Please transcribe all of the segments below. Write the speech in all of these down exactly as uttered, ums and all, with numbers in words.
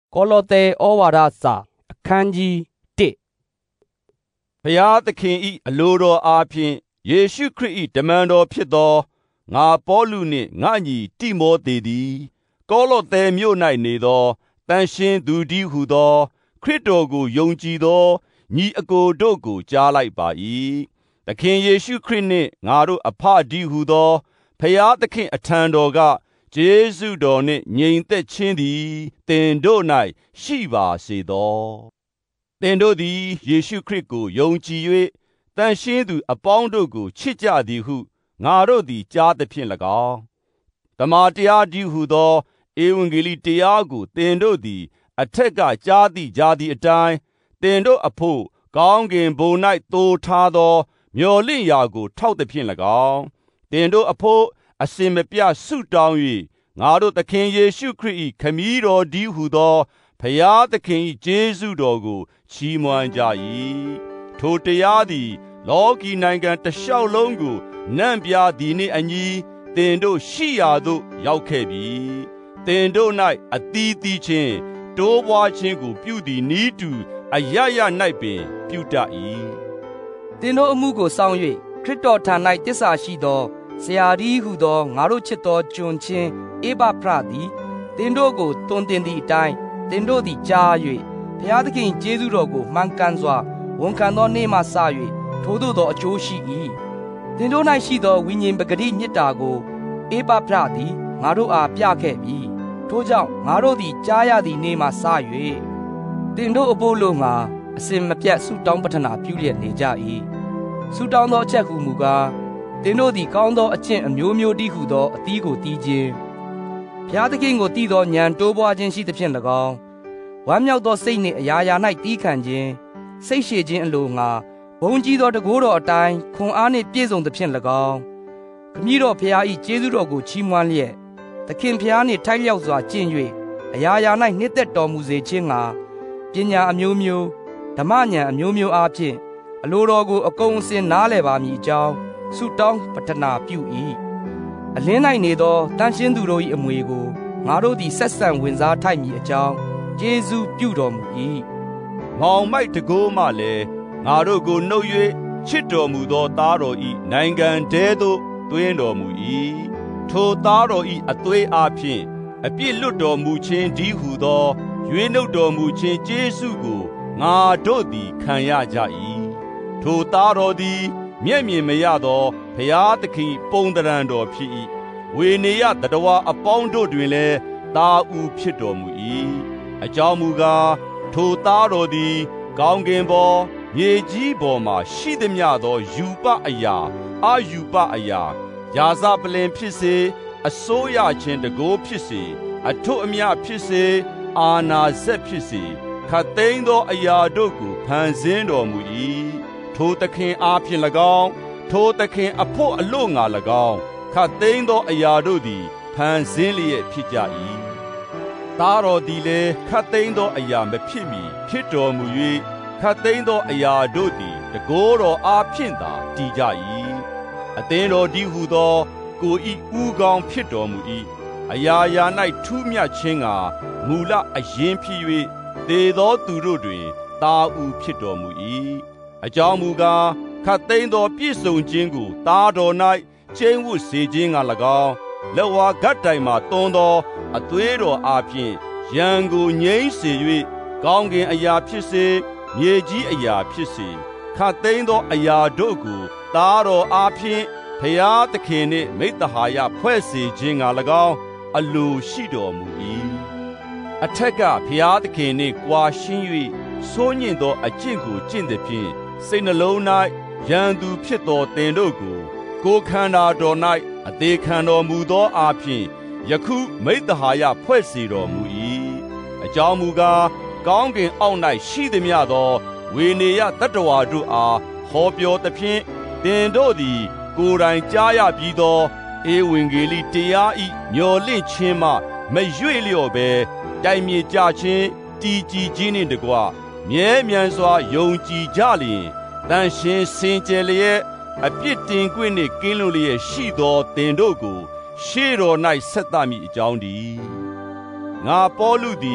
ကောလောသဲဩဝါဒစာအခန်းကြီးတစ်ဘုရားသခင်၏အလိုတော်အားဖြင့်ယေရှုခရစ်၏တမန်တော်ဖြစ်သောငါပေါလုနှင့်ငါညီတိမောသေသည်ကောလောသဲမြို့၌နေသောတန်ရှင်းသူတည်းဟုသောခရစ်တော်ကိုယုံကြည်သောညီအကိုတို့ကိုကြားလိုက်ပါ၏သခင်ယေရှုခရစ်နှင့်ငါတို့အဖတည်းဟုသောဘုရားသခင်အထံတော်ကကျေးဇူးတော်နှင့်ငြိမ်သက်ခြင်းသည်သင်တို့၌ရှိပါစေသောသင်တို့သည်ယေရှုခရစ်ကိုယုံကြည်၍တန်ရှင်းသူအပေါင်းတို့ကိုချစ်ကြသည်ဟုငါတို့သည်ကြားသဖြင့်၎င်းတမန်တရားတည်းဟုသောဧဝံဂေလိတရားကိုသင်တို့သည်အထက်ကကြားသိကြသည့်အတိုင်းသင်တို့အဖို့ကောင်းကင်ဘုံ၌သိုထားသောမျှော်လင့်ရာကိုထောက်သဖြင့်၎င်းသင်တို့အဖို့အစဉ်မပြတ်ဆုတောင်း၍ငါတို့သခင်ယေရှုခရစ်၏ခမည်းတော်တည်းဟုသောဘုရားသခင်၏ကျေးဇူးတော်ကိုချီးမွမ်းကြ၏ထိုတရားသည်လောကီနိုင်ငံတစ်လျှောက်လုံးကိုနံ့ပြသည်နှင့်အညီသင်တို့ရှိရာသို့ရောက်ခဲ့ပြီသင်တို့၌အသီးသီးချင်းတိုးပွားခြင်းကိုပြုသည်နည်းတူအရရ၌ပင်ပြုတတ်၏သင်တို့အမှုကိုစောင့်၍ခရစ်တော်ထံ၌တစ္ဆာရှိသောဆရာတည်းဟုသောငါတို့ချစ်သောကျွန်ချင်းဧပဖရသည်သင်တို့ကိုတွင်တင်သည့်အတိုင်းသင်တို့သည်ကြား၍ဘုရားသခင်ကျေးဇူးတော်ကိုမှန်ကန်စွာဝန်ခံသောနေ့မှစ၍ထိုသို့သောအကျိုးရှိ၏သင်တို့၌ရှိသောဝိညာဉ်ပဂတိမြတ်တာကိုဧပဖရသည်ငါတို့အားပြခဲ့ပြီထို့ကြောင့်ငါတို့သည်ကြားရသည့်နေ့မှစ၍သင်တို့အဖို့လို့ငါအစဉ်မပြတ်ဆုတောင်းပတနာပြုလျက်နေကြ၏ဆုတောင်းသောအချက်ဟုမူကားသင်တို့သည်ကောင်းသောအကျင့်အမျိုးမျိုးတည်းဟုသောအသီးကိုတီးခြင်းဘုရားသခင်ကိုတည်သောဉာဏ်တိုးပွားခြင်းရှိသဖြင့်၎င်းဝမ်းမြောက်သောစိတ်နှင့်အရာရာ၌တီးခံခြင်းစိတ်ရှည်ခြင်းအလိုငါဘုန်းကြီးသောတကိုးတော်အတိုင်းခွန်အားနှင့်ပြည့်စုံသဖြင့်၎င်းခမည်းတော်ဘုရား၏ကျေးဇူးတော်ကိုချီးမွမ်းလျက်သခင်ဘုရားနှင့်ထိုက်လျောက်စွာကျင့်၍အရာရာ၌နှစ်သက်တော်မူစေခြင်းငါပညာအမျိုးမျိုးဓမ္မဉာဏ်အမျိုးမျိုးအားဖြင့်အလိုတော်ကိုအကုန်အစင်နားလည်ပါမည်အကြောင်းဆုတောင်းပတနာပြု၏အလင်း၌နေသောတန်ရှင်းသူတို့၏အမွေကိုငါတို့သည်ဆက်ဆံဝင်စားထိုက်မည်အကြောင်းကျေးဇူးပြုတော်မူ၏မောင်မိုက်တကိုးမှလည်းငါတို့ကိုနှုတ်၍ချစ်တော်မူသောသားတော်၏နိုင်ငံထဲသို့သွင်းတော်မူ၏ထိုသားတော်၏အသွေးအားဖြင့်အပြစ်လွတ်တော်မူခြင်းတည်းဟုသောရွေးနှုတ်တော်မူခြင်းကျေးဇူးကိုငါတို့သည်ခံရကြ၏ထိုသားတော်သည်မျက်မြင်မရသောဘုရားသခင်ပုံသဏ္ဍာန်တော်ဖြစ်၏ဝေနေယသတ္တဝါအပေါင်းတို့တွင်လည်းသားဦးဖြစ်တော်မူ၏အကြောင်းမူကားထိုသားတော်သည်ကောင်းကင်ပေါ်မြေကြီးပေါ်မှရှိသမျှသောယူပအရာအာယူပအရာယာဇပလင်ဖြစ်စေအစိုးရခြင်းတကိုးဖြစ်စေအထွတ်အမြတ်ဖြစ်စေအာနာစက်ဖြစ်စေခတ်သိမ်းသောအရာတို့ကိုဖန်ဆင်းတော်မူ၏ထိုသခင်အားဖြင့်၎င်းထိုသခင်အဖို့အလို့ငါ၎င်းခတ်သိမ်းသောအရာတို့သည်ဖန်ဆင်းလျက်ဖြစ်ကြ၏သားတော်သည်လည်းခတ်သိမ်းသောအရာမဖြစ်မီဖြစ်တော်မူ၍ခတ်သိမ်းသောအရာတို့သည်တကိုးတော်အားဖြင့်သာတည်ကြ၏အသင်းတော်တည်းဟုသောကိုဤဦးကောင်းဖြစ်တော်မူ၏အရာရာ၌ထူးမြတ်ခြင်းကမူလအရင်ဖြစ်၍သေသောသူတို့တွင်သားဦးဖြစ်တော်မူ၏အကြောင်းမူကားခတ်သိမ်းသောပြည့်စုံခြင်းကိုသားတော်၌ကျင့်ဝတ်စေခြင်းက၎င်းလက်ဝါးဂတ်တိုင်မှသွန်းသောအသွေးတော်အားဖြင့်ရန်ကိုငြိမ်းစေ၍ကောင်းကင်အရာဖြစ်စေမြေကြီးအရာဖြစ်စေခတ်သိမ်းသောအရာတို့ကိုသားတော်အားဖြင့်ဘုရားသခင်နှင့်မိဿဟာယဖွဲ့စေခြင်းက၎င်းအလိုရှိတော်မူ၏အထက်ကဘုရားသခင်နှင့်ကြွားရှင်း၍ဆိုးညစ်သောအကျင့်ကိုကျင့်သည်ဖြင့်စိတ်နှလုံး၌ရန်သူဖြစ်သောသင်တို့ကိုကိုယ်ခန္ဓာတော်၌အသေးခံတော်မူသောအားဖြင့်ယခုမိဿဟာယဖွဲ့စေတော်မူ၏အကြောင်းမူကားကောင်းကင်အောက်၌ရှိသမျှသောဝေနေယသတ္တဝါတို့အားဟောပြောသဖြင့်သင်တို့သည်ကိုယ်တိုင်ကြားရပြီးသောဧဝံဂေလိတရား၏မျှော်လင့်ခြင်းမှမရွေ့လျော့ဘဲတိုင်မြေကြခြင်းတည်ကြည်ခြင်းနှင့်တကွမြဲမြံစွာယုံကြည်ကြလျင်တန်ရှင်းစင်ကြယ်လျက်အပြစ်တင်ခွင့်နှင့်ကင်းလွတ်လျက်ရှိသောသင်တို့ကိုရှေ့တော်၌ဆက်သမည်အကြောင်းတည်းငါပေါလုသည်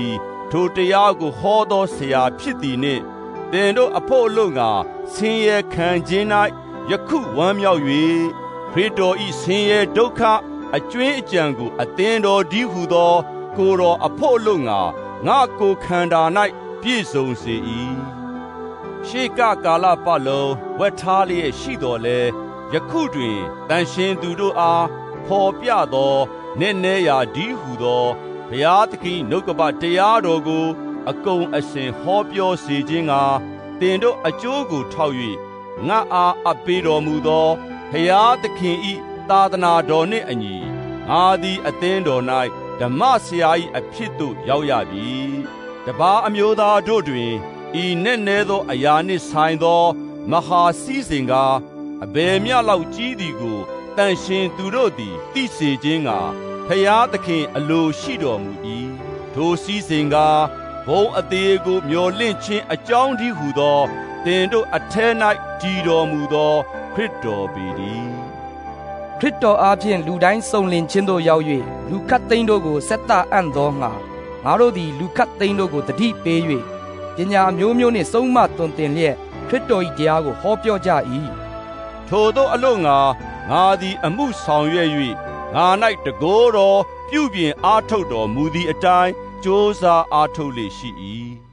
ထိုတရားကိုဟောသောဆရာဖြစ်သည်နှင့်သင်တို့အဖို့အလို့ငါဆင်းရဲခံခြင်း၌ယခုဝမ်းမြောက်၍ခရစ်တော်၏ဆင်းရဲဒုက္ခအကျွင်းအကြံကိုအသင်တော်ဒီဟုသောကိုယ်တော်အဖို့အလို့ငါငါကိုယ်ခန္ဓာ၌ပြည့်စုံစေ၏ရှေးကကာလပတ်လုံးဝတ်ထားလျက်ရှိတော်လဲယခုတွင်တန်ရှင်သူတို့အားဖော်ပြသောနည်းနည်းရာဒီဟုသောဘုရားသခင်နှုတ်ကပတရားတော်ကိုအကုန်အစင်ဟောပြောစေခြင်းကတင်တို့အကျိုးကိုထောက်၍ငါအားအပ်ပေးတော်မူသောဘုရားသခင်၏သာသနာတော်နှင့်အညီငါသည်အသင်းတော်၌ဓမ္မဆရာ၏အဖြစ်သို့ရောက်ရပြီတပါးအမျိုးသားတို့တွင်ဤနည်းနည်းသောအရာနှင့်ဆိုင်သောမဟာစည်းစိမ်ကအဘယ်မျှလောက်ကြီးသည်ကိုတန်ရှင်သူတို့သည်သိစေခြင်းကဖျားသခင်အလိုရှိတော်မူ၏ထိုစည်းစိမ်ကဘုံအသေးကိုမျော်လင့်ခြင်းအကြောင်းတည်းဟူသောတင်တို့အထဲ၌တည်တော်မူသောခရစ်တော်ပေတည်းခရစ်တော်အားဖြင့်လူတိုင်းစုံလင်ခြင်းသို့ရောက်၍လူခတ်သိမ်းတို့ကိုဆက်တအံ့သောငါငါတို့သည်လူခတ်သိမ်းတို့ကိုတတိပေး၍ပညာမျိုးမျိုးနှင့်ဆုံးမသွန်သင်လျက်ခရစ်တော်၏တရားကိုဟောပြောကြ၏ထိုသောအလို့ငါငါသည်အမှုဆောင်ရွက်၍ငါ၌တကိုးတော်ပြုပြင်အားထုတ်တော်မူသည့်အတိုင်းကြိုးစားအားထုတ်လေရှိ၏